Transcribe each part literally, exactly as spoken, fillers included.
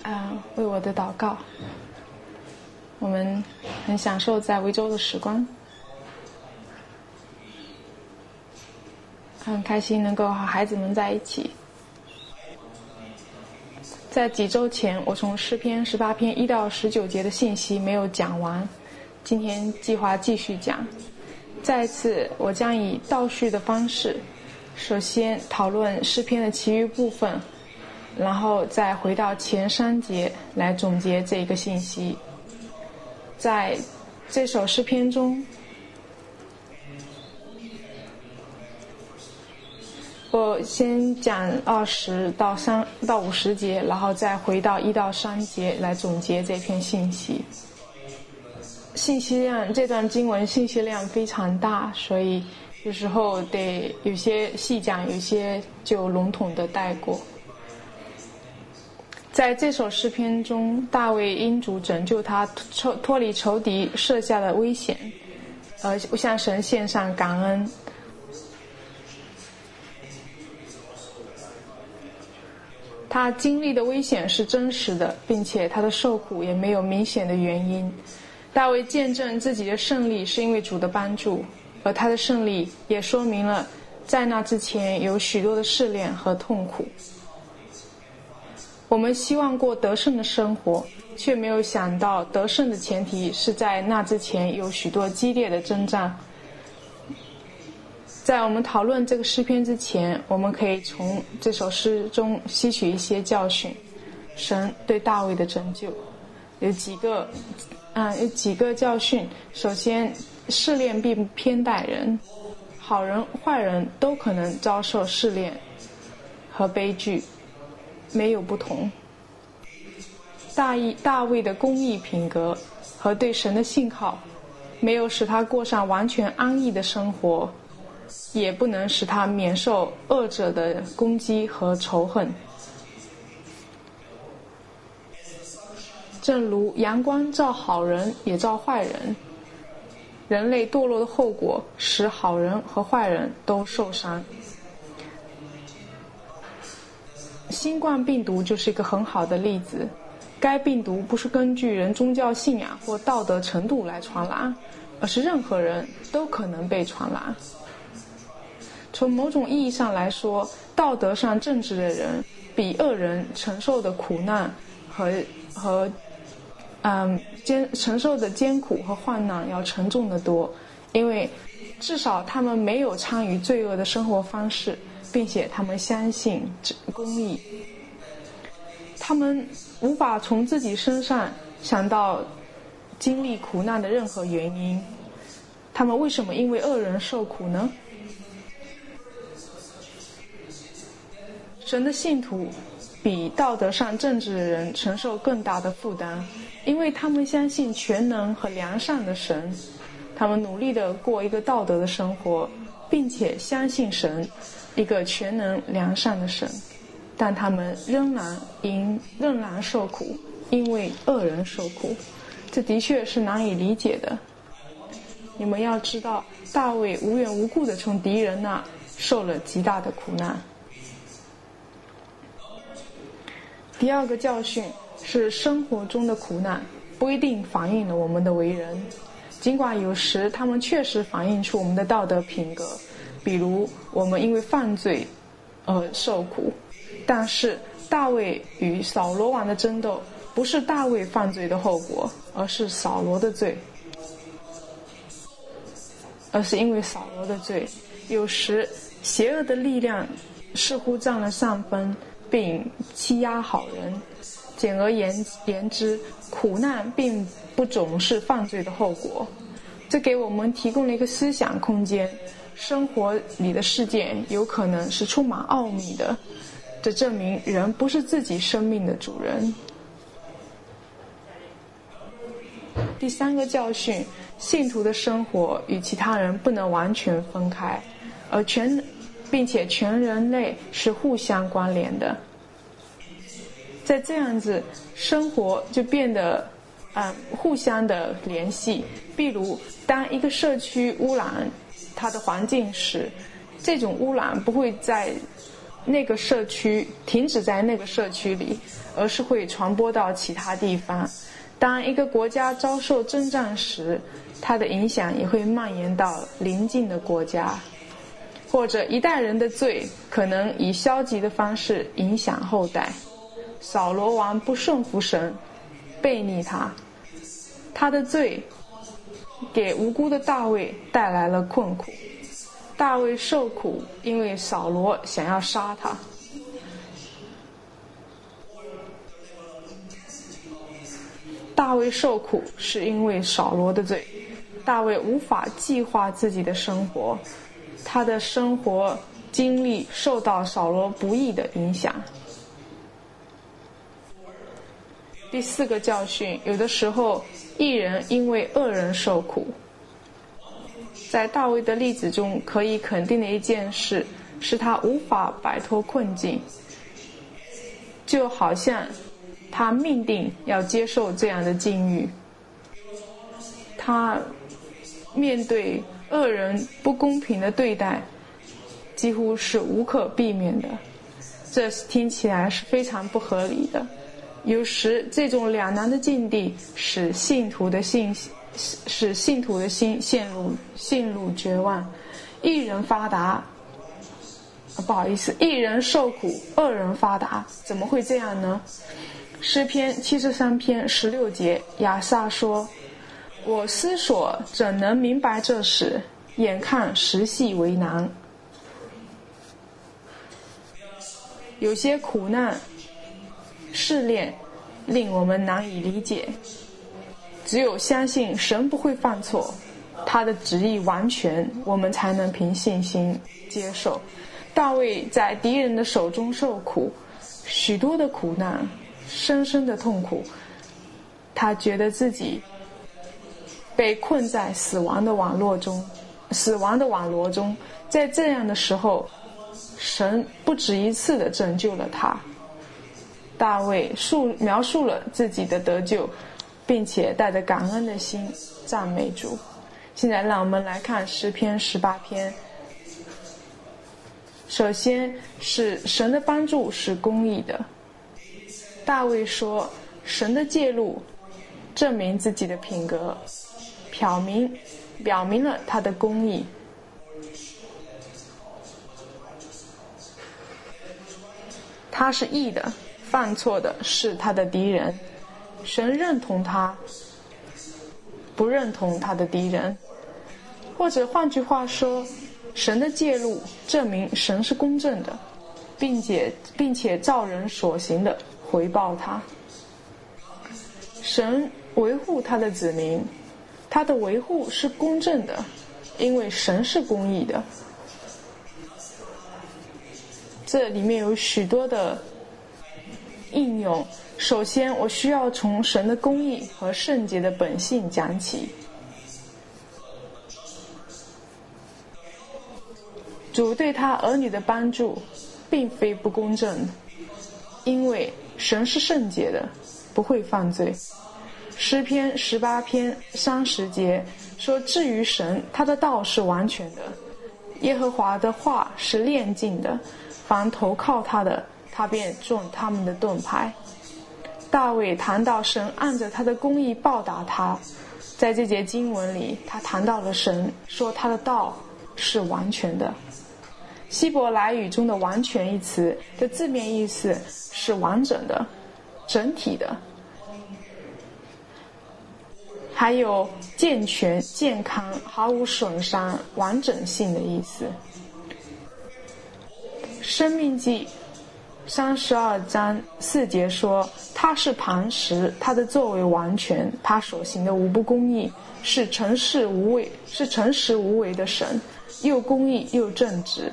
啊、呃，为我的祷告。我们很享受在维州的时光，很开心能够和孩子们在一起。在几周前，我从诗篇十八篇一到十九节的信息没有讲完，今天计划继续讲。再次，我将以倒叙的方式，首先讨论诗篇的其余部分，然后再回到前三节来总结这一个信息。在这首诗篇中，我先讲二十到三到五十节，然后再回到一到三节来总结这篇信息。信息量，这段经文信息量非常大，所以有时候得有些细讲，有些就笼统的带过。在这首诗篇中，大卫因主拯救他脱脱离仇敌设下的危险，而向神献上感恩。他经历的危险是真实的，并且他的受苦也没有明显的原因。大卫见证自己的胜利是因为主的帮助，而他的胜利也说明了在那之前有许多的试炼和痛苦。我们希望过得胜的生活，却没有想到得胜的前提是在那之前有许多激烈的征战。在我们讨论这个诗篇之前，我们可以从这首诗中吸取一些教训。神对大卫的拯救有几个嗯，有几个教训。首先，试炼并不偏待人，好人坏人都可能遭受试炼和悲剧，没有不同。大义大卫的公义品格和对神的信靠，没有使他过上完全安逸的生活，也不能使他免受恶者的攻击和仇恨。正如阳光照好人也照坏人，人类堕落的后果使好人和坏人都受伤。新冠病毒就是一个很好的例子。该病毒不是根据人宗教信仰或道德程度来传染，而是任何人都可能被传染。从某种意义上来说，道德上正直的人比恶人承受的苦难和和嗯艰承受的艰苦和患难要沉重得多，因为至少他们没有参与罪恶的生活方式，并且他们相信公义。他们无法从自己身上想到经历苦难的任何原因。他们为什么因为恶人受苦呢？神的信徒比道德上正直的人承受更大的负担，因为他们相信全能和良善的神。他们努力地过一个道德的生活，并且相信神，一个全能良善的神。但他们仍然因仍然受苦，因为恶人受苦。这的确是难以理解的。你们要知道，大卫无缘无故地从敌人那受了极大的苦难。第二个教训是，生活中的苦难不一定反映了我们的为人，尽管有时他们确实反映出我们的道德品格，比如我们因为犯罪而受苦。但是大卫与扫罗王的争斗不是大卫犯罪的后果，而是扫罗的罪，而是因为扫罗的罪。有时邪恶的力量似乎占了上风，并欺压好人。简而言言之，苦难并不总是犯罪的后果。这给我们提供了一个思想空间。生活里的事件有可能是充满奥秘的，这证明人不是自己生命的主人。第三个教训，信徒的生活与其他人不能完全分开，而全并且全人类是互相关联的。在这样子，生活就变得嗯互相的联系。比如，当一个社区污染它的环境时，这种污染不会在那个社区停止在那个社区里，而是会传播到其他地方。当一个国家遭受征战时，它的影响也会蔓延到邻近的国家。或者一代人的罪可能以消极的方式影响后代。扫罗王不顺服神，背逆他，他的罪给无辜的大卫带来了困苦。大卫受苦，因为扫罗想要杀他。大卫受苦是因为扫罗的罪。大卫无法计划自己的生活，他的生活经历受到扫罗不义的影响。第四个教训，有的时候义人因为恶人受苦。在大卫的例子中，可以肯定的一件事是他无法摆脱困境，就好像他命定要接受这样的境遇。他面对恶人不公平的对待，几乎是无可避免的，这听起来是非常不合理的。有时这种两难的境地使信徒的信使信徒的心陷入陷入绝望。一人发达、啊、不好意思一人受苦，二人发达，怎么会这样呢？诗篇七十三篇十六节，亚萨说，我思索怎能明白这事，眼看实系为难。有些苦难试炼令我们难以理解，只有相信神不会犯错，他的旨意完全，我们才能凭信心接受。大卫在敌人的手中受苦，许多的苦难，深深的痛苦，他觉得自己被困在死亡的网络中，死亡的网络中。在这样的时候，神不止一次地拯救了他。大卫述描述了自己的得救，并且带着感恩的心赞美主。现在让我们来看诗篇十八篇。首先是神的帮助是公义的。大卫说，神的介入证明自己的品格，表明表明了他的公义。他是义的，犯错的是他的敌人。神认同他，不认同他的敌人。或者换句话说，神的介入证明神是公正的，并且并且照人所行的回报他。神维护他的子民，他的维护是公正的，因为神是公义的。这里面有许多的应用。首先，我需要从神的公义和圣洁的本性讲起。主对他儿女的帮助并非不公正，因为神是圣洁的，不会犯罪。诗篇十八篇三十节说，至于神，他的道是完全的，耶和华的话是炼净的，凡投靠他的，他便中他们的盾牌。大卫谈到神按着他的公义报答他，在这节经文里，他谈到了神，说他的道是完全的。希伯来语中的完全一词的字面意思是完整的、整体的，还有健全、健康、毫无损伤、完整性的意思。申命记三十二章四节说，他是磐石，他的作为完全，他所行的无不公义，是诚实无伪，是诚实无为的神，又公义又正直。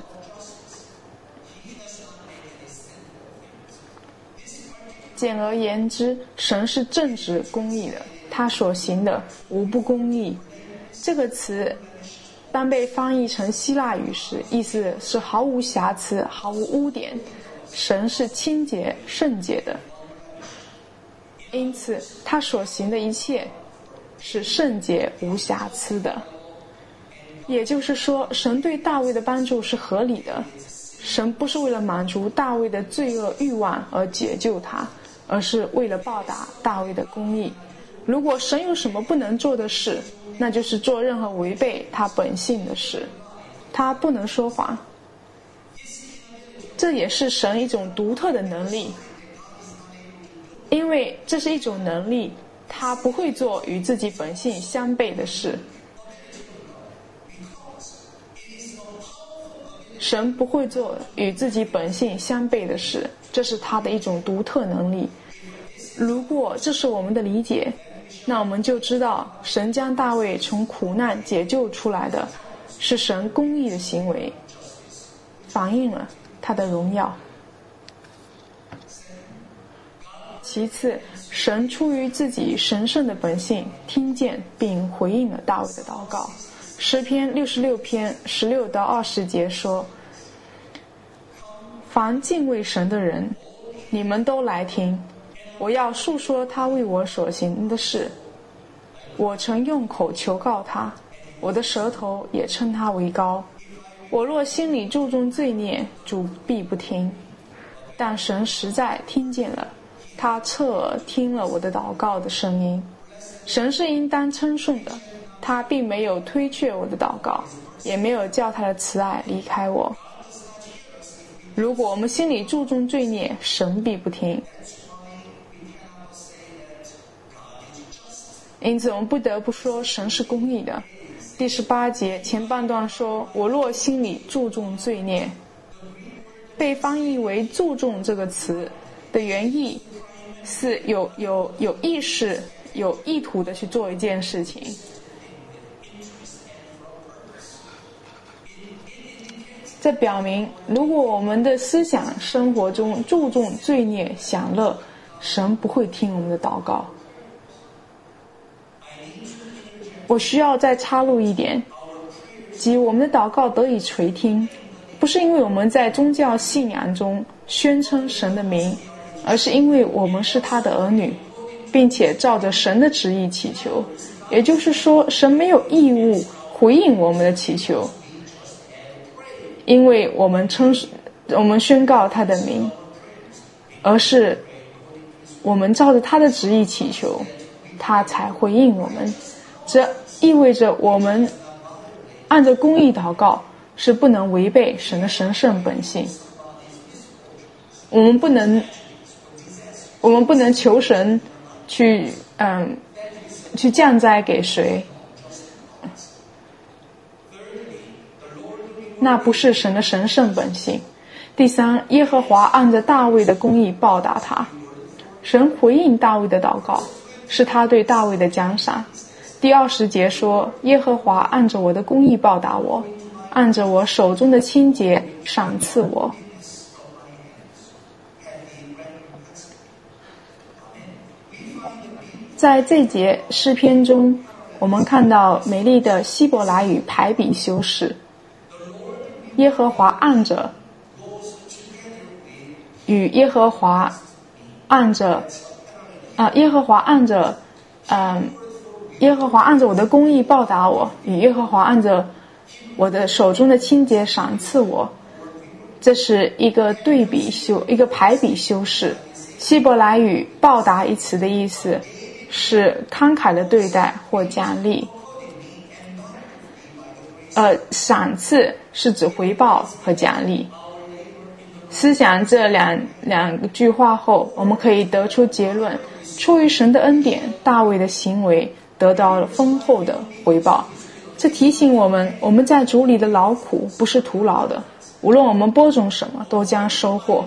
简而言之，神是正直公义的，他所行的无不公义。这个词当被翻译成希腊语时，意思是毫无瑕疵、毫无污点。神是清洁圣洁的，因此他所行的一切是圣洁无瑕疵的。也就是说，神对大卫的帮助是合理的， 神不是为了满足大卫的罪恶欲望而解救他，而是为了报答大卫的公义。如果神有什么不能做的事，那就是做任何违背他本性的事。他不能说谎，这也是神一种独特的能力，因为这是一种能力，他不会做与自己本性相悖的事。神不会做与自己本性相悖的事，这是他的一种独特能力。如果这是我们的理解，那我们就知道神将大卫从苦难解救出来的是神公义的行为，反映了他的荣耀。其次，神出于自己神圣的本性，听见并回应了大卫的祷告。诗篇六十六篇十六到二十节说：凡敬畏神的人，你们都来听，我要述说他为我所行的事。我曾用口求告他，我的舌头也称他为高。我若心里注重罪孽，主必不听。但神实在听见了，他侧耳听了我的祷告的声音。神是应当称颂的，他并没有推却我的祷告，也没有叫他的慈爱离开我。如果我们心里注重罪孽，神必不听。因此我们不得不说神是公义的。第十八节前半段说：我若心里注重罪孽，被翻译为注重这个词的原意是有有有意识有意图的去做一件事情。这表明如果我们的思想生活中注重罪孽享乐，神不会听我们的祷告。我需要再插入一点，即我们的祷告得以垂听，不是因为我们在宗教信仰中宣称神的名，而是因为我们是他的儿女，并且照着神的旨意祈求。也就是说，神没有义务回应我们的祈求，因为我们称我们宣告他的名，而是我们照着他的旨意祈求，他才回应我们。这意味着我们按着公义祷告是不能违背神的神圣本性。我们不能我们不能求神去嗯去降灾给谁，那不是神的神圣本性。第三，耶和华按着大卫的公义报答他。神回应大卫的祷告，是他对大卫的奖赏。第二十节说：耶和华按着我的公义报答我，按着我手中的清洁赏赐我。在这节诗篇中，我们看到美丽的希伯来语排比修饰。耶和华按着与耶和华按着啊、呃，耶和华按着嗯、呃，耶和华按着我的公义报答我，与耶和华按着我的手中的清洁赏赐我。这是一个对比修一个排比修饰。希伯来语报答一词的意思是慷慨的对待或奖励，呃，赏赐是指回报和奖励。思想这两两句话后，我们可以得出结论：出于神的恩典，大卫的行为得到了丰厚的回报。这提醒我们，我们在主里的劳苦不是徒劳的，无论我们播种什么，都将收获。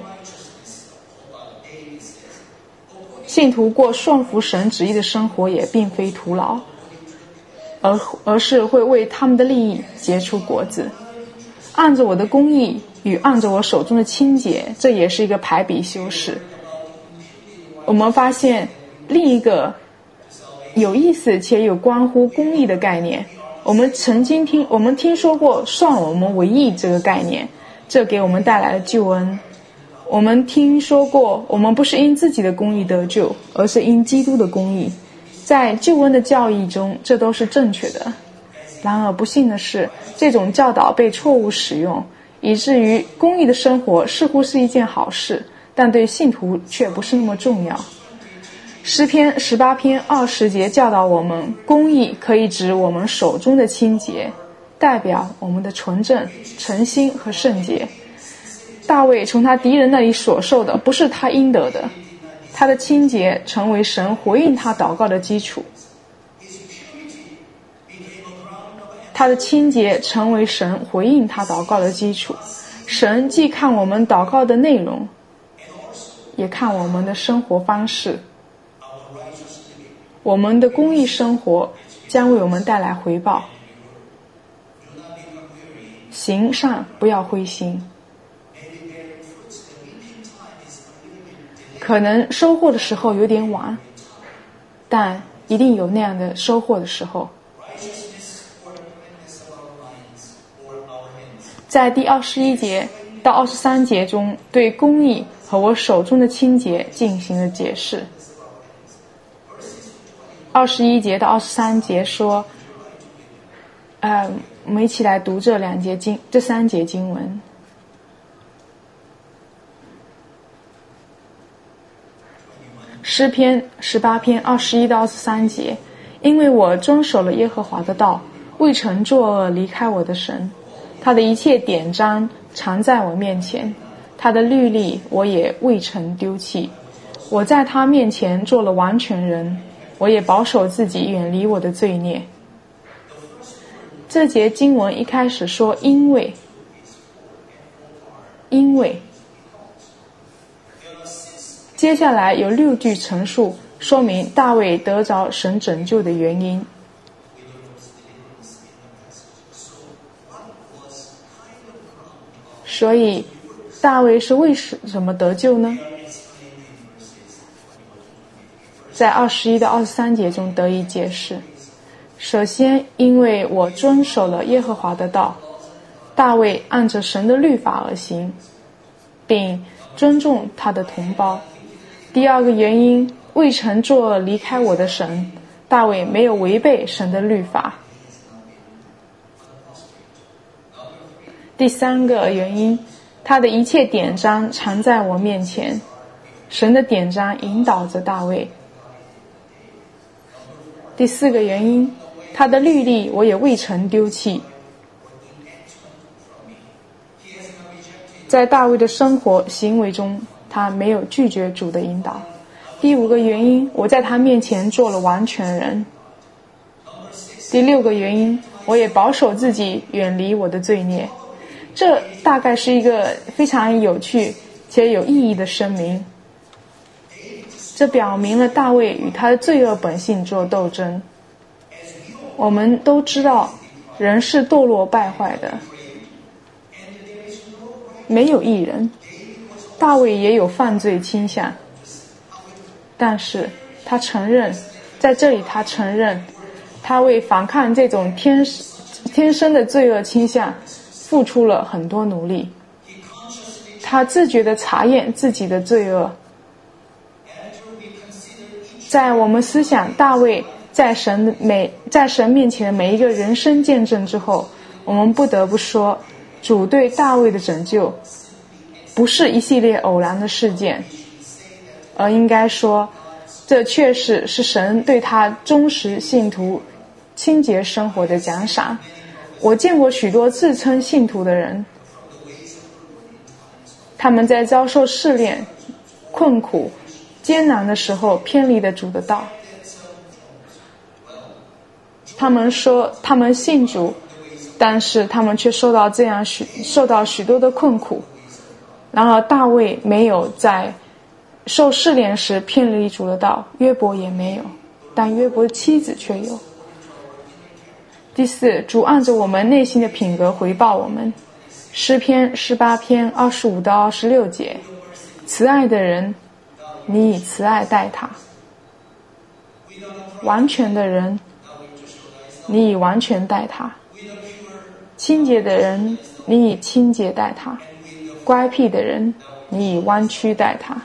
信徒过顺服神旨意的生活也并非徒劳，而而是会为他们的利益结出果子。按着我的公义与按着我手中的清洁，这也是一个排比修饰。我们发现另一个有意思且有关乎公义的概念。我们曾经听我们听说过算我们为义这个概念，这给我们带来了救恩。我们听说过我们不是因自己的公义得救，而是因基督的公义。在救恩的教义中，这都是正确的。然而不幸的是，这种教导被错误使用， 以至于公义的生活似乎是一件好事，但对信徒却不是那么重要。诗篇十八篇二十节教导我们，公义可以指我们手中的清洁，代表我们的纯正、诚心和圣洁。大卫从他敌人那里所受的不是他应得的，他的清洁成为神回应他祷告的基础。他的清洁成为神回应他祷告的基础。神既看我们祷告的内容，也看我们的生活方式。我们的公义生活将为我们带来回报。行善不要灰心，可能收获的时候有点晚，但一定有那样的收获的时候。在第二十一节到二十三节中，对公义和我手中的清洁进行了解释。二十一节到二十三节说，呃，我们一起来读这两节经，这三节经文。诗篇十八篇二十一到二十三节，因为我遵守了耶和华的道，未曾作恶离开我的神，他的一切典章常在我面前，他的律例我也未曾丢弃。我在他面前做了完全人，我也保守自己远离我的罪孽。这节经文一开始说因为，因为，接下来有六句陈述说明大卫得着神拯救的原因。所以大卫是为什么得救呢？在二十一到二十三节中得以解释。首先，因为我遵守了耶和华的道，大卫按着神的律法而行，并尊重他的同胞。第二个原因，未曾作恶离开我的神，大卫没有违背神的律法。第三个原因，他的一切典章常在我面前，神的典章引导着大卫。第四个原因，他的律例我也未曾丢弃。在大卫的生活行为中，他没有拒绝主的引导。第五个原因，我在他面前做了完全人。第六个原因，我也保守自己远离我的罪孽。这大概是一个非常有趣且有意义的声明。这表明了大卫与他的罪恶本性做斗争。我们都知道，人是堕落败坏的，没有义人。大卫也有犯罪倾向，但是他承认，在这里他承认，他为反抗这种天天生的罪恶倾向付出了很多努力。他自觉地查验自己的罪恶。在我们思想大卫在神每在神面前的每一个人生见证之后，我们不得不说，主对大卫的拯救不是一系列偶然的事件，而应该说，这确实是神对他忠实信徒清洁生活的奖赏。我见过许多自称信徒的人，他们在遭受试炼、困苦、艰难的时候偏离了主的道。他们说他们信主，但是他们却受到这样许受到许多的困苦。然而大卫没有在受试炼时偏离主的道，约伯也没有，但约伯的妻子却有。第四，主按着我们内心的品格回报我们。诗篇十八篇二十五到二十六节，慈爱的人，你以慈爱待他；完全的人，你以完全待他；清洁的人，你以清洁待他；乖僻的人，你以弯曲待他。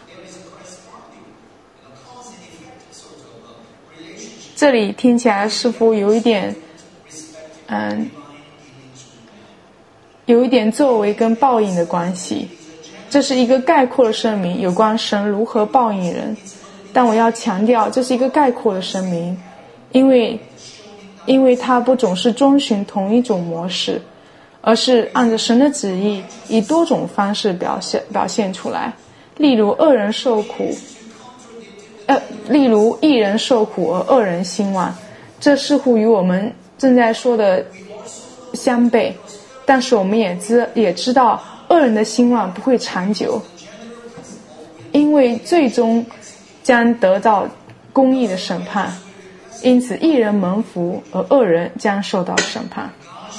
这里听起来似乎有一点嗯， 有一点作为跟报应的关系。这是一个概括的声明，有关神如何报应人。但我要强调，这是一个概括的声明，因为因为它不总是遵循同一种模式，而是按照神的旨意，以多种方式表现表现出来。例如恶人受苦，呃，例如一人受苦而恶人兴旺，这似乎与我们正在说的相悖。但是我们也知也知道，恶人的兴旺不会长久，因为最终将得到公义的审判。因此，一人蒙福，而恶人将受到审判。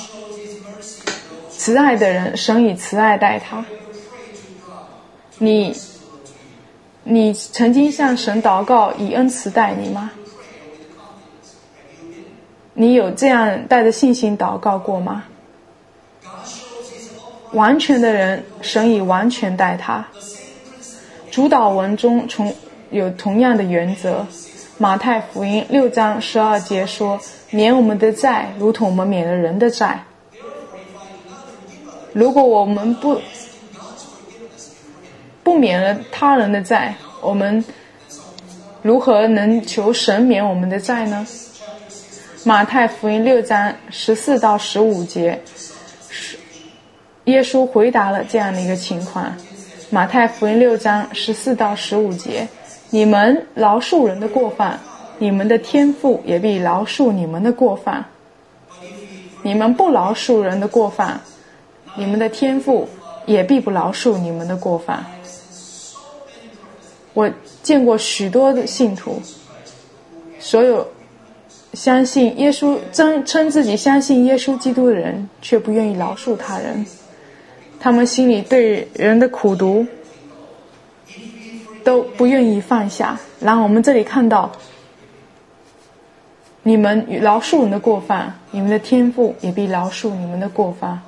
慈爱的人，神以慈爱待他。你，你曾经向神祷告，以恩慈待你吗？你有这样带着信心祷告过吗？完全的人，神以完全待他。主导文中从有同样的原则。马太福音六章十二节说：“免我们的债，如同我们免了人的债。”如果我们不不免了他人的债，我们如何能求神免我们的债呢？马太福音六章十四到十五节，耶稣回答了这样的一个情况。马太福音六章十四到十五节，你们饶恕人的过犯，你们的天父也必饶恕你们的过犯；你们不饶恕人的过犯，你们的天父也必不饶恕你们的过犯。我见过许多的信徒，所有相信耶稣称称自己相信耶稣基督的人，却不愿意饶恕他人。他们心里对人的苦毒都不愿意放下。然后我们这里看到，你们饶恕人的过犯，你们的天父也必饶恕你们的过犯。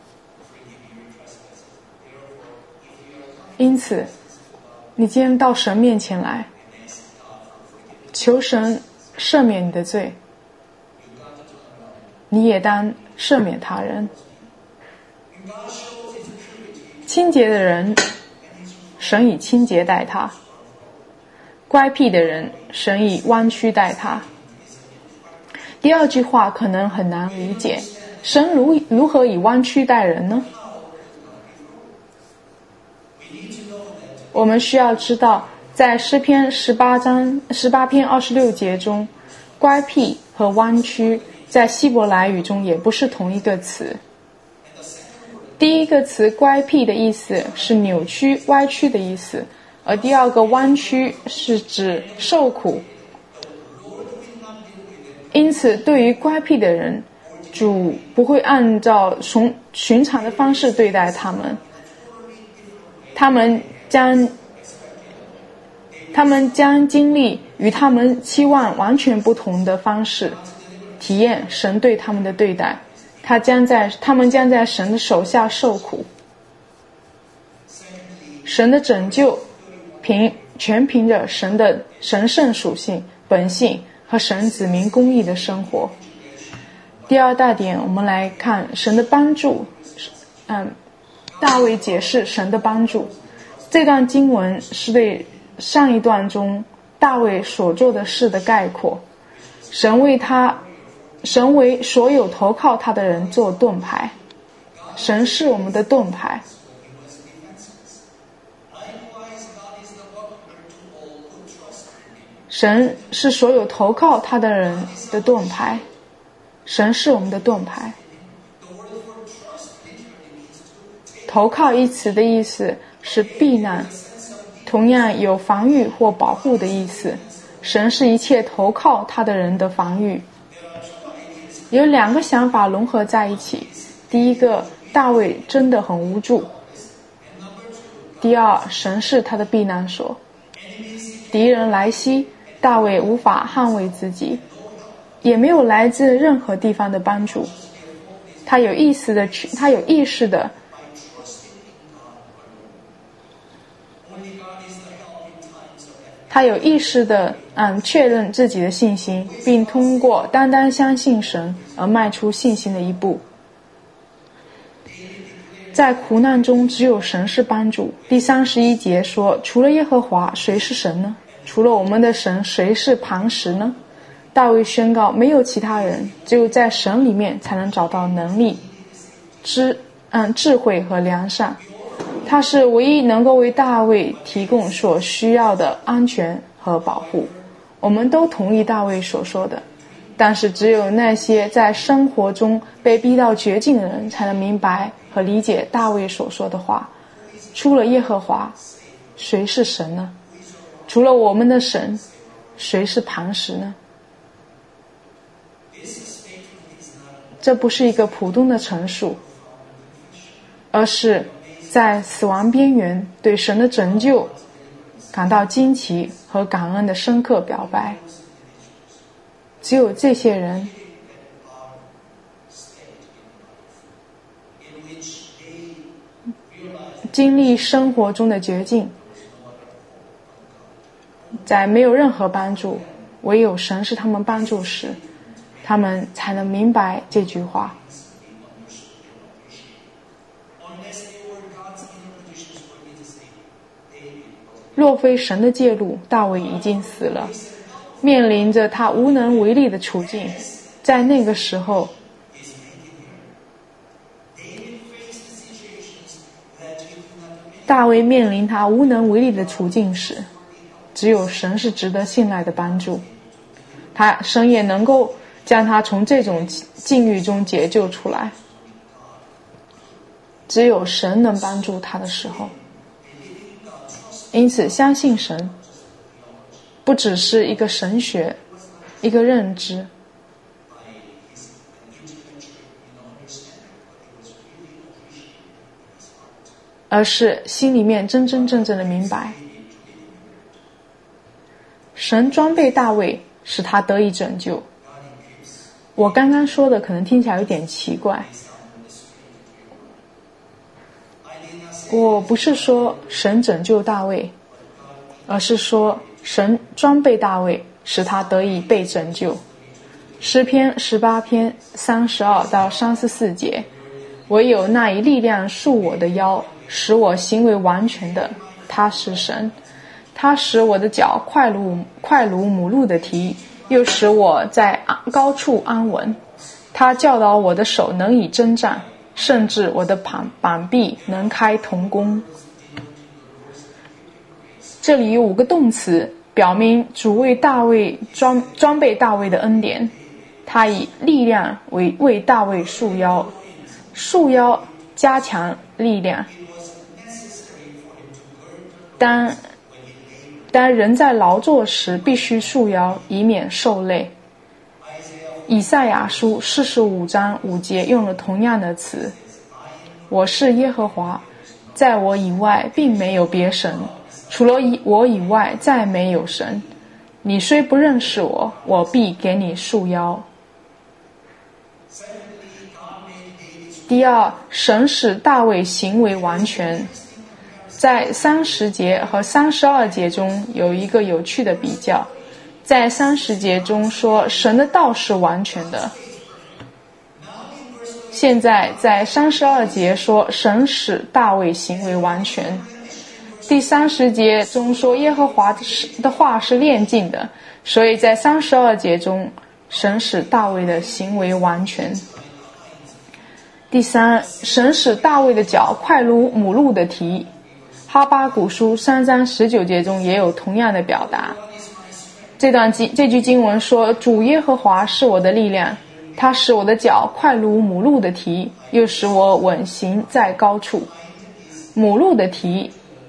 因此，你今天到神面前来，求神赦免你的罪，你也当赦免他人。清洁的人，神以清洁待他；乖僻的人，神以弯曲待他。第二句话可能很难理解，神如如何以弯曲待人呢？我们需要知道，在诗篇十八章十八篇二十六节中，乖僻和弯曲在希伯来语中也不是同一个词。第一个词乖僻的意思是扭曲歪曲的意思，而第二个弯曲是指受苦。因此对于乖僻的人，主不会按照从寻常的方式对待他们，他们将他们将经历与他们期望完全不同的方式体验神对他们的对待。他将在他们将在神的手下受苦。神的拯救凭全凭着神的神圣属性、本性和神子民公义的生活。第二大点，我们来看神的帮助。嗯，大卫解释神的帮助。这段经文是对上一段中大卫所做的事的概括。神为他神为所有投靠他的人做盾牌，神是我们的盾牌。神是所有投靠他的人的盾牌，神是我们的盾牌。投靠一词的意思是避难，同样有防御或保护的意思。神是一切投靠他的人的防御。有两个想法融合在一起。第一个，大卫真的很无助。第二，神是他的避难所。敌人来袭，大卫无法捍卫自己，也没有来自任何地方的帮助。他有意识的，他有意识的他有意识地嗯确认自己的信心，并通过单单相信神而迈出信心的一步。 在苦难中只有神是帮助。第三十一节说，除了耶和华，谁是神呢？除了我们的神，谁是磐石呢？大卫宣告，没有其他人，只有在神里面才能找到能力、智嗯智慧和良善。他是唯一能够为大卫提供所需要的安全和保护。我们都同意大卫所说的，但是只有那些在生活中被逼到绝境的人才能明白和理解大卫所说的话。除了耶和华，谁是神呢？除了我们的神，谁是磐石呢？这不是一个普通的陈述，而是在死亡边缘对神的拯救感到惊奇和感恩的深刻表白。只有这些人经历生活中的绝境，在没有任何帮助，唯有神是他们帮助时，他们才能明白这句话。若非神的介入，大卫已经死了，面临着他无能为力的处境。在那个时候，大卫面临他无能为力的处境时，只有神是值得信赖的帮助，他神也能够将他从这种境遇中解救出来。只有神能帮助他的时候，因此相信神不只是一个神学，一个认知，而是心里面真真正正的明白，神装备大卫使他得以拯救。我刚刚说的可能听起来有点奇怪，我不是说神拯救大卫，而是说神装备大卫使他得以被拯救。诗篇十八篇三十二到三十四节，唯有那以力量束我的腰，使我行为完全的，他是神。他使我的脚快如快如母鹿的蹄，又使我在高处安稳。他教导我的手能以征战，甚至我的膀膀臂能开铜弓。这里有五个动词表明主为大卫装装备大卫的恩典。他以力量为为大卫束腰，束腰加强力量。当当人在劳作时必须束腰，以免受累。以赛亚书四十五章五节用了同样的词，我是耶和华，在我以外并没有别神，除了我以外再没有神。你虽不认识我，我必给你束腰。第二，神使大卫行为完全。在三十节和三十二节中有一个有趣的比较。在三十节中说神的道是完全的，现在在三十二节说神使大卫行为完全。第三十节中说耶和华的话是炼净的，所以在三十二节中神使大卫的行为完全。第三，神使大卫的脚快如母鹿的蹄。哈巴谷书三章十九节中也有同样的表达。这段经这句经文说，主耶和华是我的力量，他使我的脚快如母鹿的蹄，又使我稳行在高处。母鹿的蹄，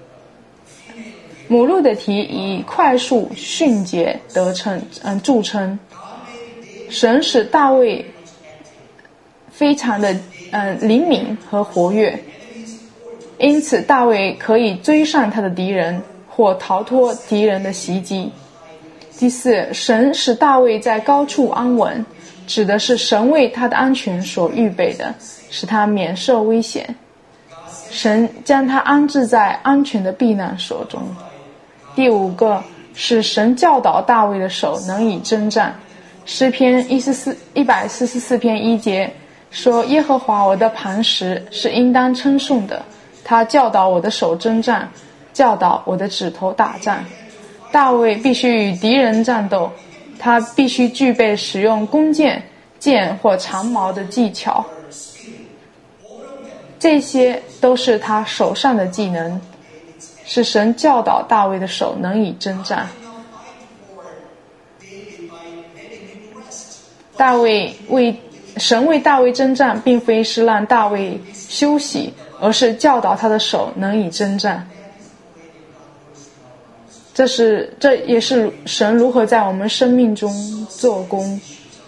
母鹿的蹄以快速迅捷得称嗯著称。神使大卫非常的嗯灵敏和活跃，因此大卫可以追上他的敌人或逃脱敌人的袭击。第四，神使大卫在高处安稳，指的是神为他的安全所预备的，使他免受危险。神将他安置在安全的避难所中。第五个是神教导大卫的手能以征战。诗篇一百四十四篇一节， 说耶和华我的磐石是应当称颂的，他教导我的手征战，教导我的指头打仗。大卫必须与敌人战斗，他必须具备使用弓箭、剑或长矛的技巧，这些都是他手上的技能，是神教导大卫的手能以征战。大卫为神为大卫征战，并非是让大卫休息，而是教导他的手能以征战。这是这也是神如何在我们生命中做工。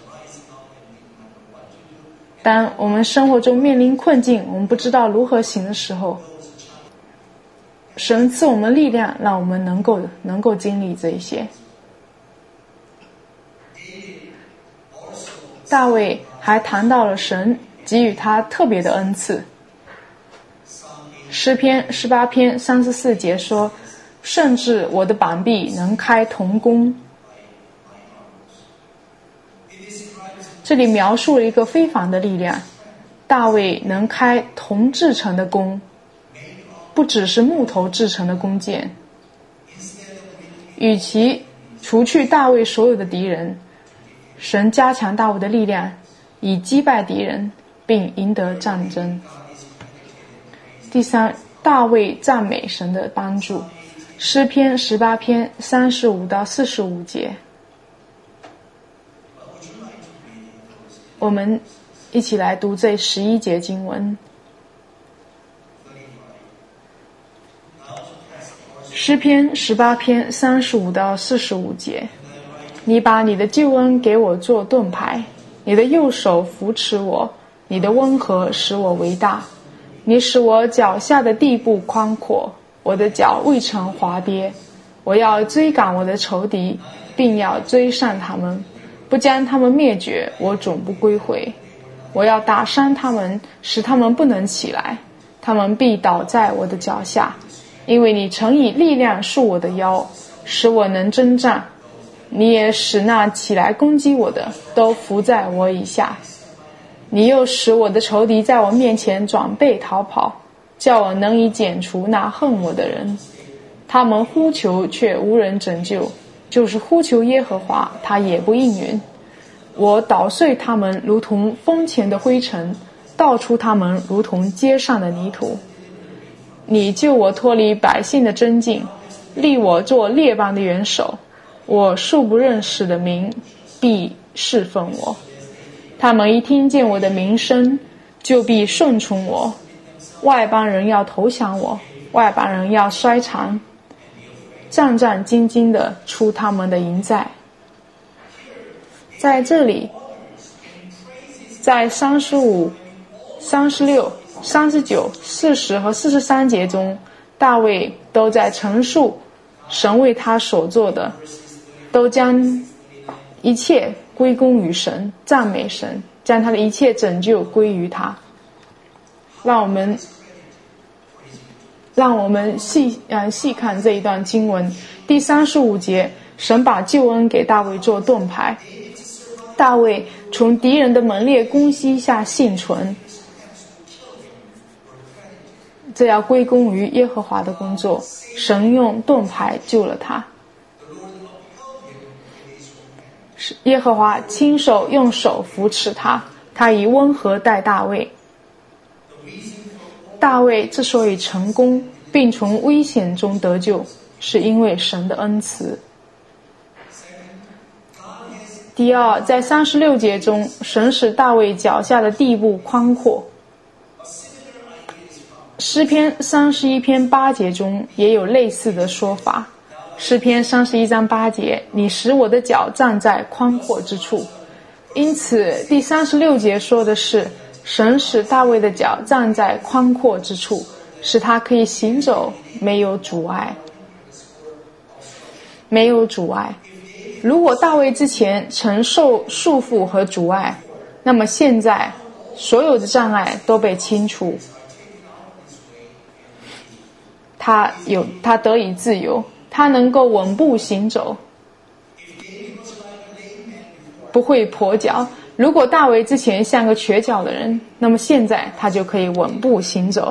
当我们生活中面临困境，我们不知道如何行的时候，神赐我们力量，让我们能够能够经历这一些。大卫还谈到了神给予他特别的恩赐。诗篇十八篇三十四节说，甚至我的膀臂能开铜弓。这里描述了一个非凡的力量，大卫能开铜制成的弓，不只是木头制成的弓箭。与其除去大卫所有的敌人，神加强大卫的力量，以击败敌人并赢得战争。第三，大卫赞美神的帮助。诗篇十八篇三十五到四十五节，我们一起来读这十一节经文。诗篇十八篇三十五到四十五节，你把你的救恩给我做盾牌，你的右手扶持我，你的温和使我为大，你使我脚下的地步宽阔，我的脚未曾滑跌。我要追赶我的仇敌，并要追上他们，不将他们灭绝，我总不归回。我要打伤他们，使他们不能起来，他们必倒在我的脚下。因为你曾以力量束我的腰，使我能征战。你也使那起来攻击我的都伏在我以下。你又使我的仇敌在我面前转背逃跑，叫我能以剪除那恨我的人。他们呼求却无人拯救，就是呼求耶和华，他也不应允。我捣碎他们如同风前的灰尘，倒出他们如同街上的泥土。你救我脱离百姓的争竞，立我做列邦的元首。我素不认识的民必侍奉我，他们一听见我的名声，就必顺从我。外邦人要投降我，外邦人要衰残，战战兢兢地出他们的营寨。在这里，在三十五、三十六、三十九、四十和四十三节中，大卫都在陈述神为他所做的，都将一切归功于神，赞美神，将他的一切拯救归于他。让我们让我们细呃细看这一段经文。第三十五节，神把救恩给大卫做盾牌，大卫从敌人的猛烈攻击下幸存，这要归功于耶和华的工作，神用盾牌救了他。耶和华亲手用手扶持他，他以温和待大卫。大卫之所以成功并从危险中得救，是因为神的恩慈。第二，在三十六节中，神使大卫脚下的地步宽阔。诗篇三十一篇八节中也有类似的说法。诗篇三十一章八节，你使我的脚站在宽阔之处。因此第三十六节说的是神使大卫的脚站在宽阔之处，使他可以行走，没有阻碍，没有阻碍。如果大卫之前曾受束缚和阻碍，那么现在所有的障碍都被清除，他有他得以自由，他能够稳步行走，不会跛脚， 如果大卫之前像个瘸脚的人，那么现在他就可以稳步行走。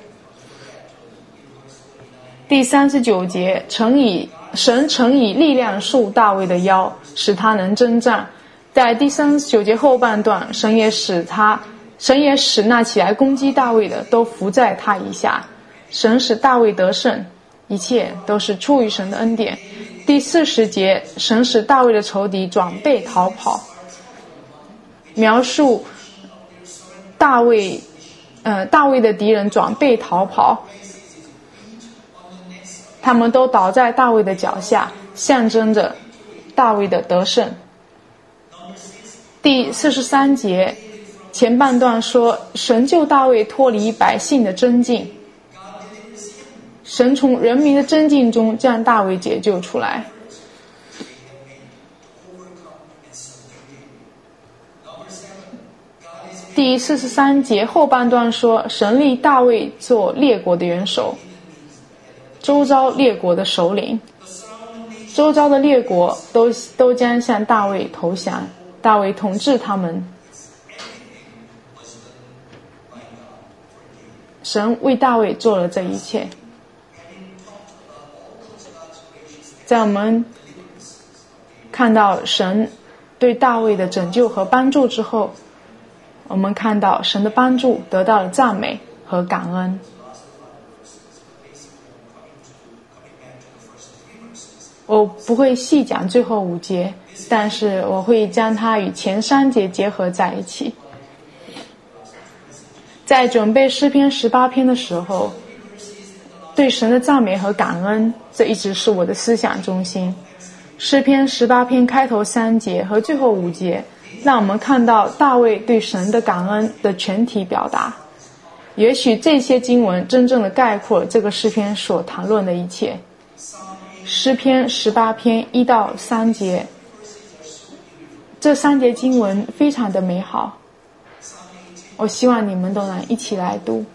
第三十九节，曾以神曾以力量束大卫的腰，使他能征战。在第三十九节后半段，神也使他，神也使那起来攻击大卫的都伏在他以下。神使大卫得胜，一切都是出于神的恩典。第四十节，神使大卫的仇敌转背逃跑，描述大卫，呃，大卫的敌人转背逃跑，他们都倒在大卫的脚下，象征着大卫的得胜。第四十三节前半段说，神救大卫脱离百姓的争竞，神从人民的争竞中将大卫解救出来。第四十三节后半段说，神立大卫做列国的元首，周遭列国的首领，周遭的列国都都将向大卫投降，大卫统治他们。神为大卫做了这一切。在我们看到神对大卫的拯救和帮助之后，我们看到神的帮助得到了赞美和感恩。我不会细讲最后五节，但是我会将它与前三节结合在一起。在准备诗篇十八篇的时候，对神的赞美和感恩，这一直是我的思想中心。诗篇十八篇开头三节和最后五节，让我们看到大卫对神的感恩的全体表达。也许这些经文真正的概括了这个诗篇所谈论的一切。诗篇十八篇一到三节，这三节经文非常的美好，我希望你们都能一起来读。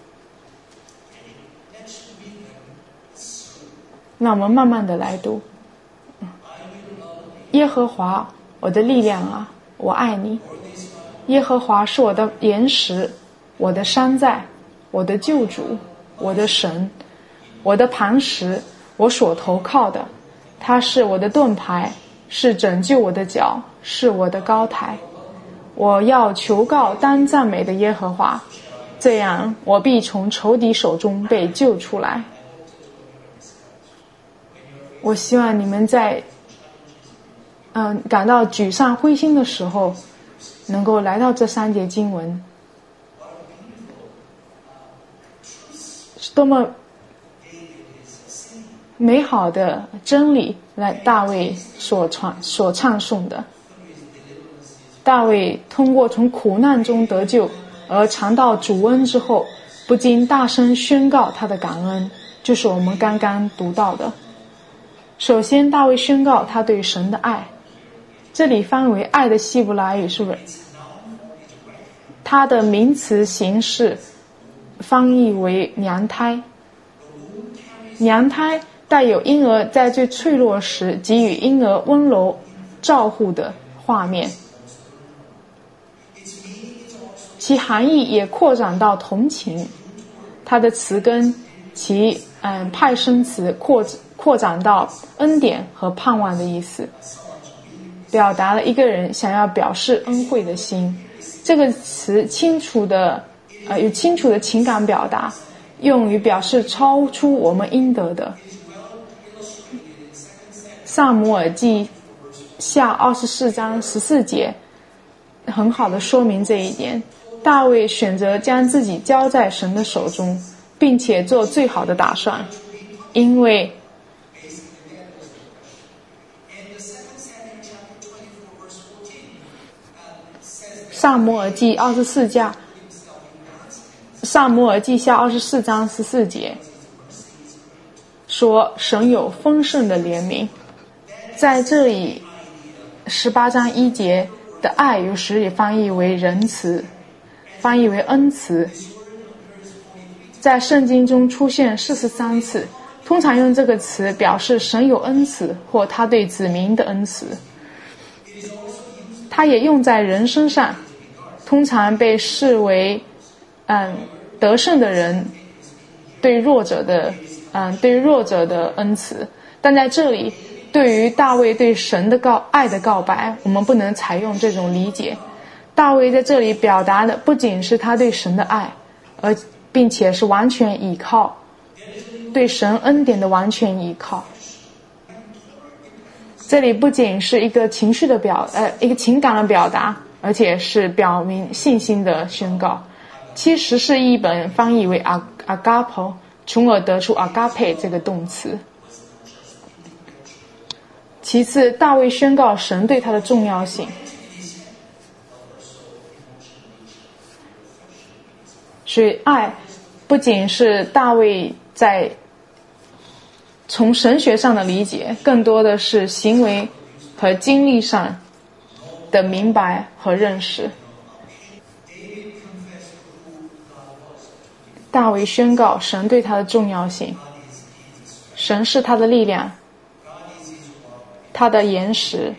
那我们慢慢的来读。耶和华，我的力量啊，我爱你。耶和华是我的岩石，我的山寨，我的救主，我的神，我的磐石，我所投靠的。他是我的盾牌，是拯救我的脚，是我的高台。我要求告当赞美的耶和华，这样我必从仇敌手中被救出来。我希望你们在嗯感到沮丧灰心的时候，能够来到这三节经文，是多么美好的真理，来大卫所传所唱诵的。大卫通过从苦难中得救而尝到主恩之后，不禁大声宣告他的感恩，就是我们刚刚读到的。首先，大卫宣告他对神的爱，这里翻为爱的希伯来语是他的名词形式翻译为娘胎。娘胎带有婴儿在最脆弱时给予婴儿温柔照护的画面，其含义也扩展到同情。它的词根其嗯派生词扩扩展到恩典和盼望的意思，表达了一个人想要表示恩惠的心。这个词清楚的呃有清楚的情感表达，用于表示超出我们应得的。撒母耳记下二十四章十四节很好的说明这一点。大卫选择将自己交在神的手中，并且做最好的打算，因为撒母耳记二十四章撒母耳记下二十四章十四节说，神有丰盛的怜悯。在这里十八章一节的爱有时也翻译为仁慈，翻译为恩慈，在圣经中出现四十三次，通常用这个词表示神有恩慈或他对子民的恩慈。 它也用在人身上，通常被视为嗯得胜的人对弱者的嗯对弱者的恩慈。但在这里，对于大卫对神的告爱的告白，我们不能采用这种理解。大卫在这里表达的不仅是他对神的爱，而并且是完全依靠对神恩典的完全依靠。这里不仅是一个情绪的表呃一个情感的表达，而且是表明信心的宣告。其实是一本翻译为 agapo， 从而得出 agape 这个动词。其次，大卫宣告神对他的重要性。所以爱不仅是大卫在从神学上的理解，更多的是行为和经历上的明白和认识。大卫宣告神对他的重要性，神是他的力量，他的岩石。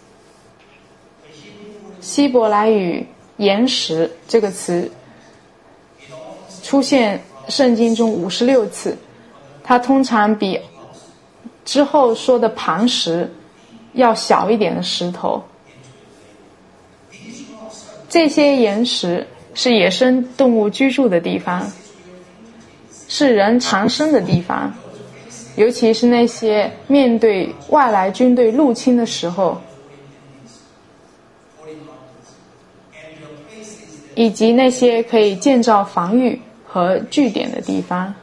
希伯来语岩石这个词出现圣经中五十六次，它通常比之后说的磐石要小一点的石头。这些岩石是野生动物居住的地方，是人藏身的地方，尤其是那些面对外来军队入侵的时候，以及那些可以建造防御和据点的地方。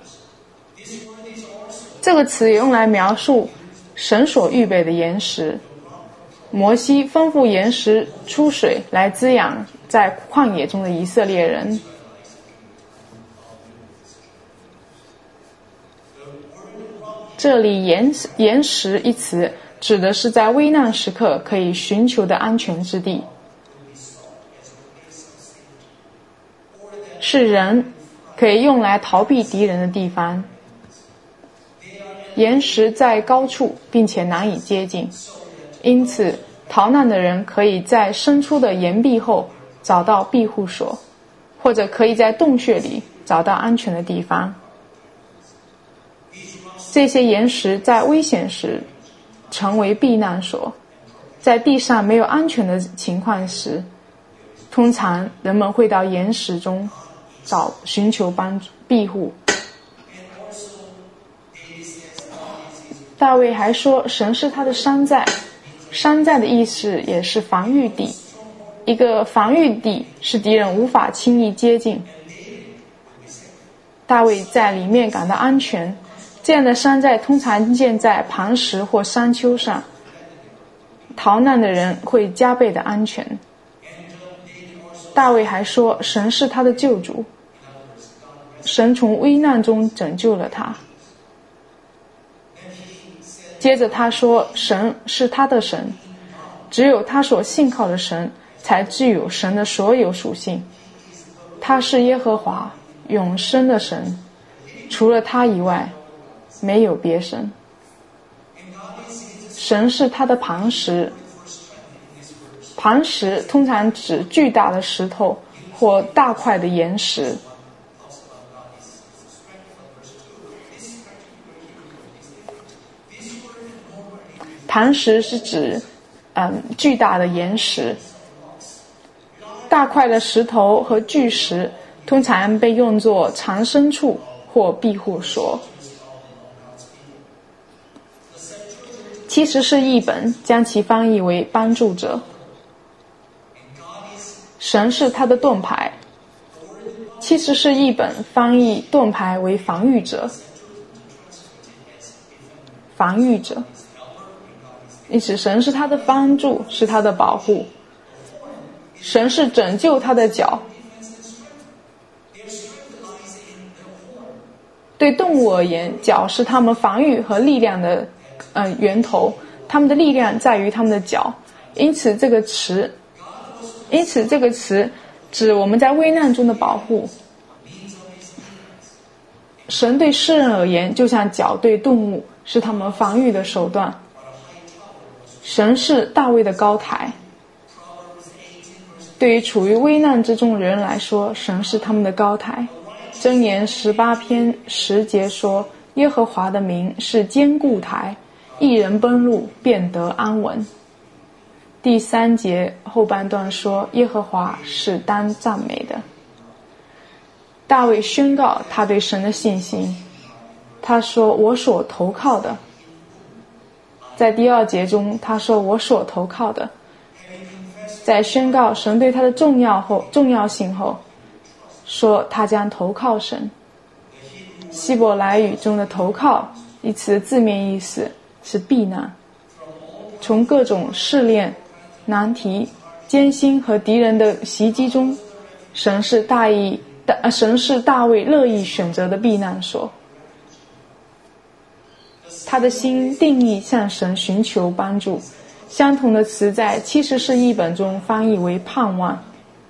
这个词也用来描述神所预备的岩石。摩西吩咐岩石出水来滋养在旷野中的以色列人。这里岩岩石一词指的是在危难时刻可以寻求的安全之地，是人可以用来逃避敌人的地方。岩石在高处并且难以接近，因此逃难的人可以在伸出的岩壁后找到庇护所，或者可以在洞穴里找到安全的地方。这些岩石在危险时成为避难所，在地上没有安全的情况时，通常人们会到岩石中找寻求帮助庇护。大卫还说神是他的山寨，山寨的意思也是防御地，一个防御地是敌人无法轻易接近，大卫在里面感到安全。这样的山寨通常建在磐石或山丘上，逃难的人会加倍的安全。大卫还说神是他的救主，神从危难中拯救了他。接着他说神是他的神，只有他所信靠的神才具有神的所有属性。他是耶和华永生的神，除了他以外没有别神。神是他的磐石，磐石通常指巨大的石头或大块的岩石。磐石是指嗯巨大的岩石，大块的石头和巨石通常被用作藏身处或庇护所。其实是译本将其翻译为帮助者。神是他的盾牌，其实是译本翻译盾牌为防御者。防御者，因此神是他的帮助，是他的保护。神是拯救他的脚。对动物而言，脚是他们防御和力量的呃源头，他们的力量在于他们的脚。因此这个词因此这个词指我们在危难中的保护。神对世人而言，就像脚对动物是他们防御的手段。神是大卫的高台。 对于处于危难之中的人来说，神是他们的高台。箴言十八篇十节说，耶和华的名是坚固台，一人奔路便得安稳。第三节后半段说，耶和华是当赞美的。大卫宣告他对神的信心，他说我所投靠的。在第二节中他说我所投靠的。在宣告神对他的重要后重要性后，说他将投靠神。希伯来语中的投靠一词的字面意思是避难，从各种试炼、难题、艰辛和敌人的袭击中，神是大意大神是大卫乐意选择的避难所。他的心定义向神寻求帮助，相同的词在七十士译本中翻译为盼望。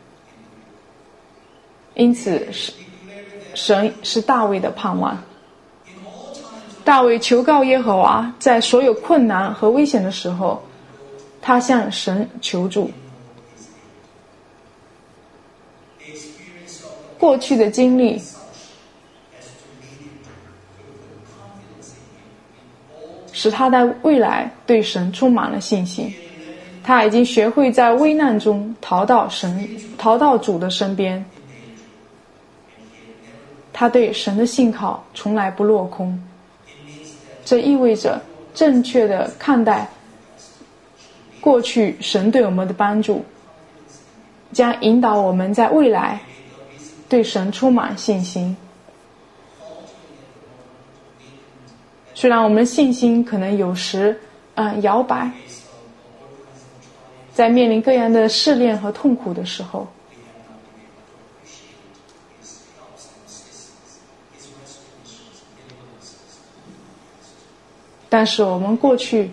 因此神是大卫的盼望。大卫求告耶和华，在所有困难和危险的时候，他向神求助。过去的经历使他在未来对神充满了信心。他已经学会在危难中逃到神逃到主的身边。他对神的信靠从来不落空。这意味着正确的看待过去神对我们的帮助，将引导我们在未来对神充满信心。虽然我们的信心可能有时嗯摇摆，在面临各样的试炼和痛苦的时候，但是我们过去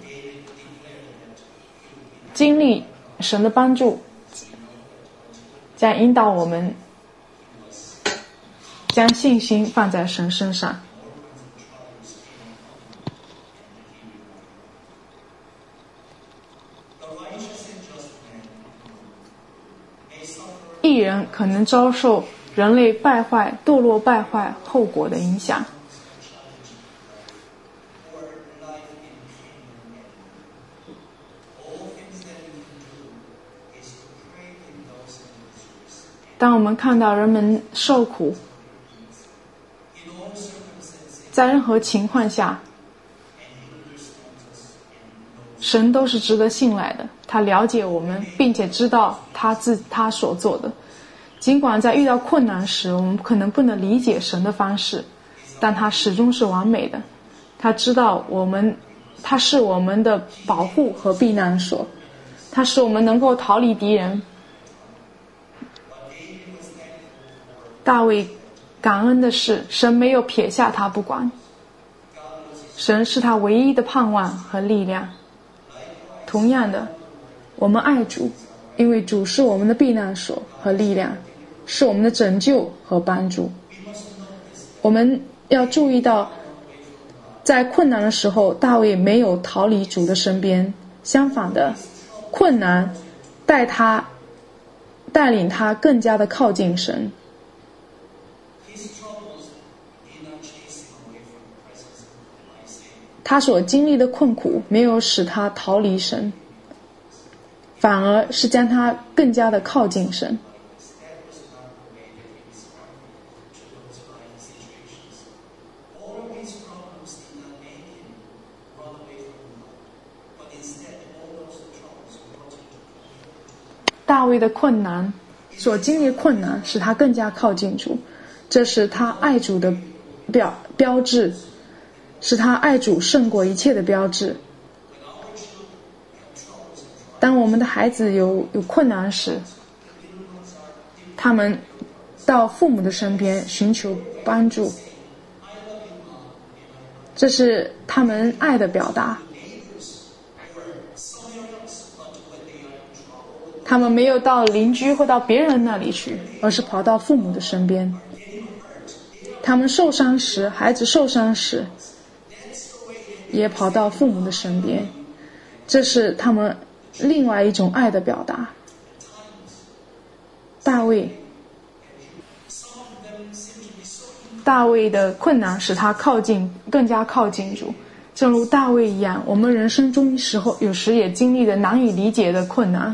经历神的帮助，将引导我们将信心放在神身上。艺人可能遭受人类败坏、堕落败坏后果的影响。当我们看到人们受苦，在任何情况下，神都是值得信赖的。他了解我们，并且知道他自他所做的。尽管在遇到困难时，我们可能不能理解神的方式，但他始终是完美的。他知道我们，他是我们的保护和避难所，他使我们能够逃离敌人。大卫感恩的是，神没有撇下他不管，神是他唯一的盼望和力量。同样的，我们爱主，因为主是我们的避难所和力量，是我们的拯救和帮助。我们要注意到，在困难的时候，大卫没有逃离主的身边，相反的，困难带他带领他更加的靠近神。他所经历的困苦没有使他逃离神，反而是将他更加的靠近神。大卫的困难所经历的困难使他更加靠近主，这是他爱主的标标志，是他爱主胜过一切的标志。当我们的孩子有有困难时，他们到父母的身边寻求帮助，这是他们爱的表达。他们没有到邻居或到别人那里去，而是跑到父母的身边。他们受伤时，孩子受伤时，也跑到父母的身边，这是他们另外一种爱的表达。 大卫，大卫的困难使他靠近，更加靠近主。正如大卫一样，我们人生中时候有时也经历了难以理解的困难，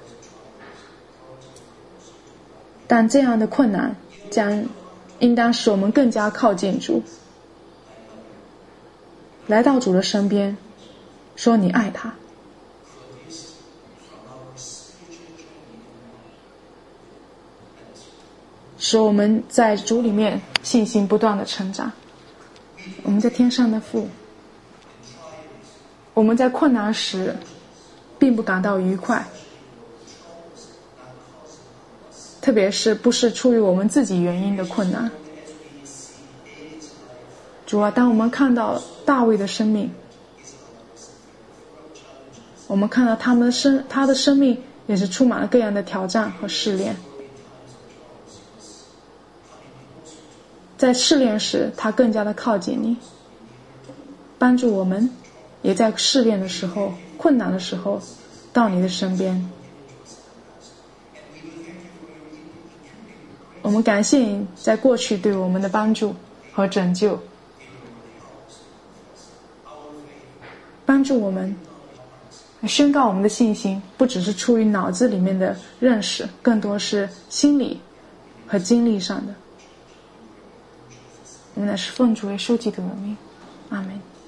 但这样的困难将应当使我们更加靠近主，来到主的身边，说你爱他，使我们在主里面信心不断的成长。我们在天上的父，我们在困难时并不感到愉快，特别是不是出于我们自己原因的困难。主啊，当我们看到大卫的生命，我们看到他们的生他的生命也是充满了各样的挑战和试炼，在试炼时他更加的靠近你，帮助我们也在试炼的时候，困难的时候到你的身边。我们感谢你在过去对我们的帮助和拯救，帮助我们宣告我们的信心不只是出于脑子里面的认识，更多是心理和经历上的。我们乃是奉主耶稣基督的名，阿们。